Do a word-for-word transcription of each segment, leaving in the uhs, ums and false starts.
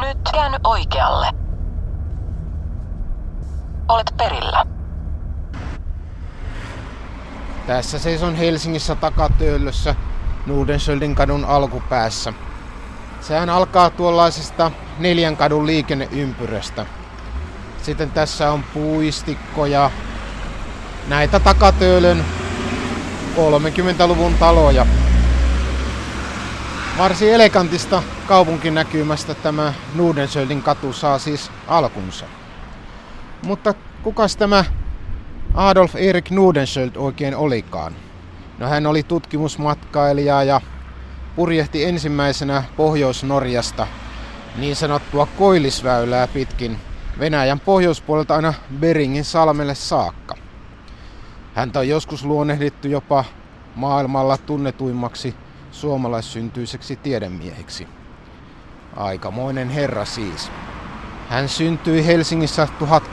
Nyt käänny oikealle. Olet perillä. Tässä seison Helsingissä Takatöölössä Nordenskiöldin kadun alkupäässä. Sehän alkaa tuollaisesta neljän kadun liikenneympyröstä. Sitten tässä on puistikkoja, näitä Takatöölön kolmekymmentäluvun taloja. Varsin elegantista kaupunkinäkymästä tämä Nordenskiöldin katu saa siis alkunsa. Mutta kukas tämä Adolf Erik Nordenskiöld oikein olikaan? No hän oli tutkimusmatkailija ja purjehti ensimmäisenä Pohjois-Norjasta niin sanottua koillisväylää pitkin Venäjän pohjoispuolelta aina Beringin salmelle saakka. Häntä on joskus luonnehdittu jopa maailmalla tunnetuimmaksi suomalaissyntyiseksi tiedemieheksi. Aikamoinen herra siis. Hän syntyi Helsingissä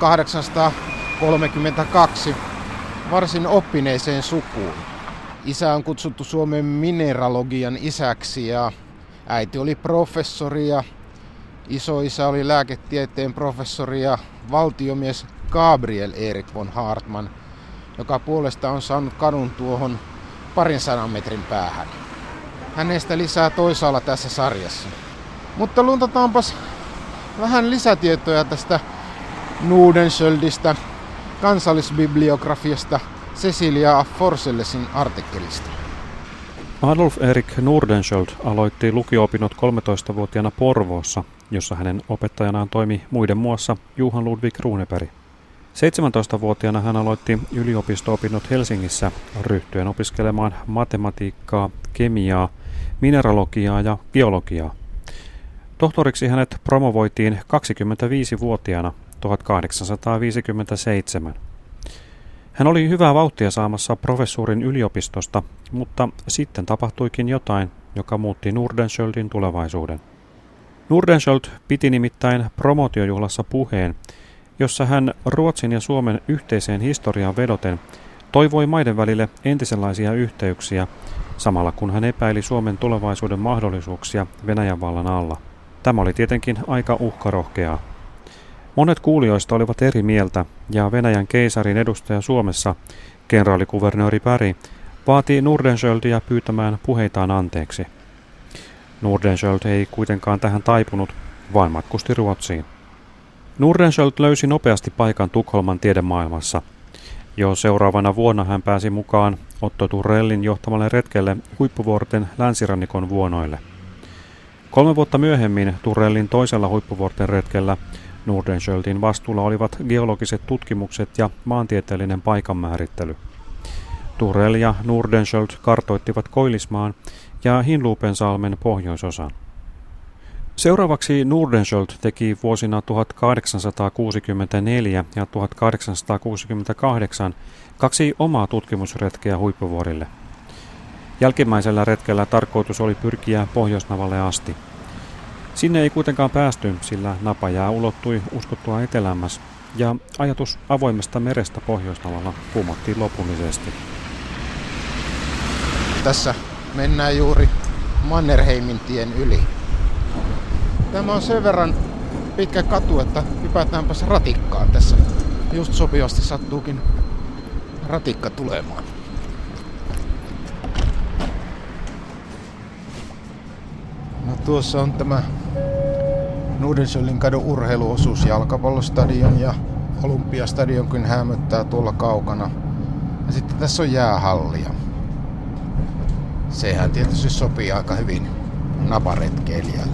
tuhatkahdeksansataakolmekymmentäkaksi varsin oppineeseen sukuun. Isä on kutsuttu Suomen mineralogian isäksi ja äiti oli professori ja isoisä oli lääketieteen professori ja valtiomies Gabriel Erik von Hartmann, joka puolestaan on saanut kadun tuohon parin sadan metrin päähän. Hänestä lisää toisaalla tässä sarjassa. Mutta luntataanpas vähän lisätietoja tästä Nordenskjöldistä kansallisbibliografiasta Cecilia Forsellesin artikkelista. Adolf Erik Nordenskiöld aloitti lukio-opinnot kolmetoistavuotiaana Porvoossa, jossa hänen opettajanaan toimi muiden muassa Johan Ludvig Runeberg. seitsemäntoistavuotiaana hän aloitti yliopisto-opinnot Helsingissä ryhtyen opiskelemaan matematiikkaa, kemiaa, mineralogiaa ja geologiaa. Tohtoriksi hänet promovoitiin kaksikymmentäviisivuotiaana tuhatkahdeksansataaviisikymmentäseitsemän. Hän oli hyvää vauhtia saamassa professuurin yliopistosta, mutta sitten tapahtuikin jotain, joka muutti Nordenskjöldin tulevaisuuden. Nordenskiöld piti nimittäin promotiojuhlassa puheen, jossa hän Ruotsin ja Suomen yhteiseen historiaan vedoten toivoi maiden välille entisenlaisia yhteyksiä, samalla kun hän epäili Suomen tulevaisuuden mahdollisuuksia Venäjän vallan alla. Tämä oli tietenkin aika uhkarohkeaa. Monet kuulijoista olivat eri mieltä ja Venäjän keisarin edustaja Suomessa, kenraalikuvernööri Berg, vaati Nordenskiöldia pyytämään puheitaan anteeksi. Nordenskiöld ei kuitenkaan tähän taipunut, vaan matkusti Ruotsiin. Nordenskiöld löysi nopeasti paikan Tukholman tiedemaailmassa. Jo seuraavana vuonna hän pääsi mukaan Otto Thorellin johtamalle retkelle huippuvuorten länsirannikon vuonoille. Kolme vuotta myöhemmin Thorellin toisella huippuvuorten retkellä Nordenskjöldin vastuulla olivat geologiset tutkimukset ja maantieteellinen paikanmäärittely. Thorell ja Nordenskiöld kartoittivat Koillismaan ja Hinluupensalmen pohjoisosan. Seuraavaksi Nordenskiöld teki vuosina tuhatkahdeksansataakuusikymmentäneljä ja tuhatkahdeksansataakuusikymmentäkahdeksan kaksi omaa tutkimusretkeä huippuvuorille. Jälkimmäisellä retkellä tarkoitus oli pyrkiä Pohjoisnavalle asti. Sinne ei kuitenkaan päästy, sillä napajää ulottui uskottua etelämmäs ja ajatus avoimesta merestä Pohjoisnavalla kumottiin lopullisesti. Tässä mennään juuri Mannerheimin tien yli. Tämä on sen verran pitkä katu, että hypätäänpäs ratikkaan tässä. Just sopivasti sattuukin ratikka tulemaan. No, tuossa on tämä Nordenskiöldin kadun urheiluosuus, jalkapallostadion ja olympiastadionkin hämöttää tuolla kaukana. Ja sitten tässä on jäähallia. Sehän tietysti sopii aika hyvin naparetkeilijälle.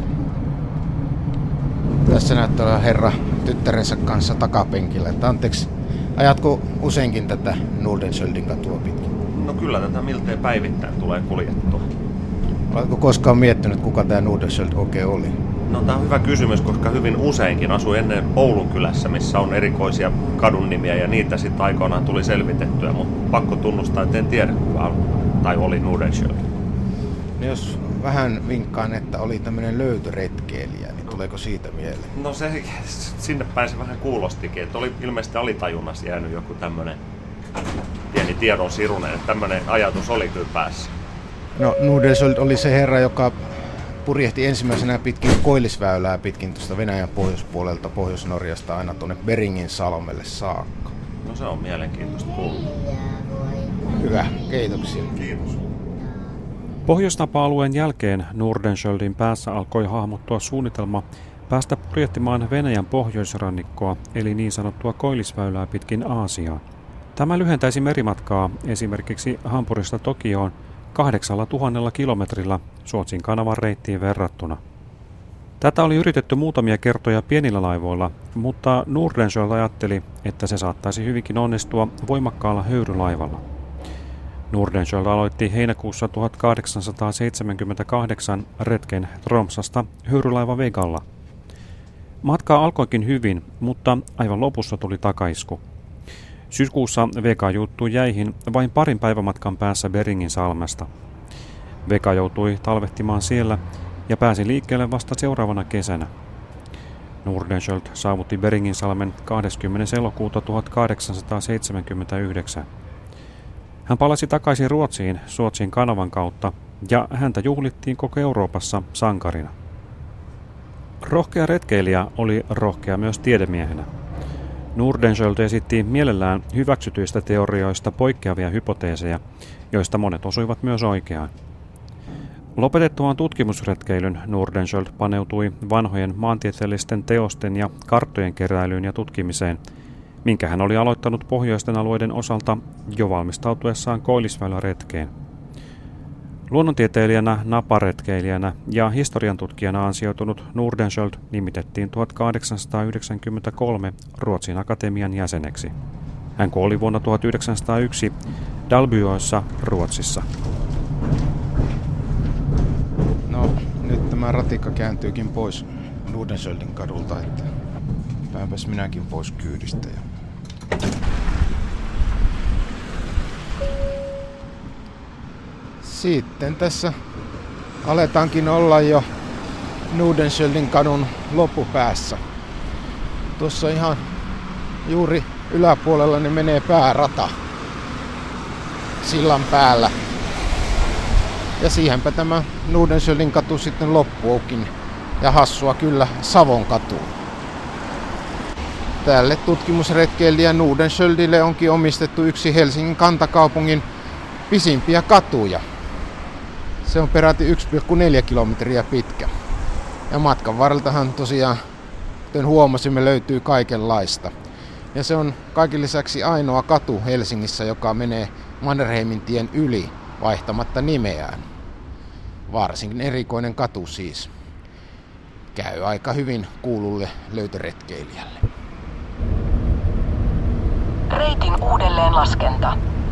Tässä näyttää olla herra tyttärensä kanssa takapenkillä. Että anteeksi, ajatko useinkin tätä Nordenskiöldin katua pitkin? No kyllä tätä miltei päivittäin tulee kuljettua. Oletko koskaan miettinyt, kuka tämä Nordenskiöld oikein oli? No tämä on hyvä kysymys, koska hyvin useinkin asuin ennen Oulun kylässä, missä on erikoisia kadun nimiä ja niitä sitten aikoinaan tuli selvitettyä, mutta pakko tunnustaa, että en tiedä kuka tai oli Nordenskiöld. No jos vähän vinkkaan, että oli tämmöinen löytöretkeilijä, niin tuleeko siitä mieleen? No se sinne päin se vähän kuulostikin, että oli ilmeisesti alitajunnassa jäänyt joku tämmöinen pieni tiedon sirunen, että tämmöinen ajatus oli kyllä päässä. No Nordenskiöld oli se herra, joka purjehti ensimmäisenä pitkin Koillisväylää pitkin tuosta Venäjän pohjoispuolelta Pohjois-Norjasta aina tuonne Beringin salmelle saakka. No se on mielenkiintoista kuulla. Hyvä, kiitoksia. Kiitos. Pohjoisnapa-alueen jälkeen Nordenskjöldin päässä alkoi hahmottua suunnitelma päästä purjehtimaan Venäjän pohjoisrannikkoa, eli niin sanottua Koillisväylää pitkin Aasiaan. Tämä lyhentäisi merimatkaa esimerkiksi Hampurista Tokioon kahdeksalla tuhannella kilometrillä Suotsin kanavan reittiin verrattuna. Tätä oli yritetty muutamia kertoja pienillä laivoilla, mutta Nordenskjöld ajatteli, että se saattaisi hyvinkin onnistua voimakkaalla höyrylaivalla. Nordenskjöld aloitti heinäkuussa tuhatkahdeksansataaseitsemänkymmentäkahdeksan retken Tromsasta höyrylaiva Vegalla. Matka alkoikin hyvin, mutta aivan lopussa tuli takaisku. Syyskuussa Vega juuttui jäihin vain parin päivämatkan päässä Beringin salmesta. Vega joutui talvehtimaan siellä ja pääsi liikkeelle vasta seuraavana kesänä. Nordenskjöld saavutti Beringin salmen kahdeskymmenes elokuuta tuhatkahdeksansataaseitsemänkymmentäyhdeksän. Hän palasi takaisin Ruotsiin Suotsin kanavan kautta ja häntä juhlittiin koko Euroopassa sankarina. Rohkea retkeilijä oli rohkea myös tiedemiehenä. Nordenskjöld esitti mielellään hyväksytyistä teorioista poikkeavia hypoteeseja, joista monet osuivat myös oikeaan. Lopetettuaan tutkimusretkeilyn Nordenskjöld paneutui vanhojen maantieteellisten teosten ja karttojen keräilyyn ja tutkimiseen, minkä hän oli aloittanut pohjoisten alueiden osalta jo valmistautuessaan Koillisväylä-retkeen. Luonnontieteilijänä, naparetkeilijänä ja historiantutkijana ansioitunut Nordenskjöld nimitettiin tuhatkahdeksansataayhdeksänkymmentäkolme Ruotsin akatemian jäseneksi. Hän kuoli vuonna tuhatyhdeksänsataayksi Dalbyössä, Ruotsissa. No, nyt tämä ratikka kääntyykin pois Nordenskjöldin kadulta, että päänpäs minäkin pois kyydistä. Sitten tässä aletaankin olla jo Nordenskjöldin kadun loppupäässä. Tuossa ihan juuri yläpuolella ne menee päärata sillan päällä. Ja siihenpä tämä Nordenskjöldin katu sitten loppuukin. Ja hassua kyllä Savon katu. Tälle tutkimusretkeilijä Nordenskjöldille onkin omistettu yksi Helsingin kantakaupungin pisimpiä katuja. Se on peräti yksi pilkku neljä kilometriä pitkä. Ja matkan varreltahan tosiaan, kuten huomasimme, löytyy kaikenlaista. Ja se on kaiken lisäksi ainoa katu Helsingissä, joka menee Mannerheimin tien yli vaihtamatta nimeään. Varsinkin erikoinen katu siis. Käy aika hyvin kuululle löytöretkeilijälle. Reitin uudelleenlaskenta.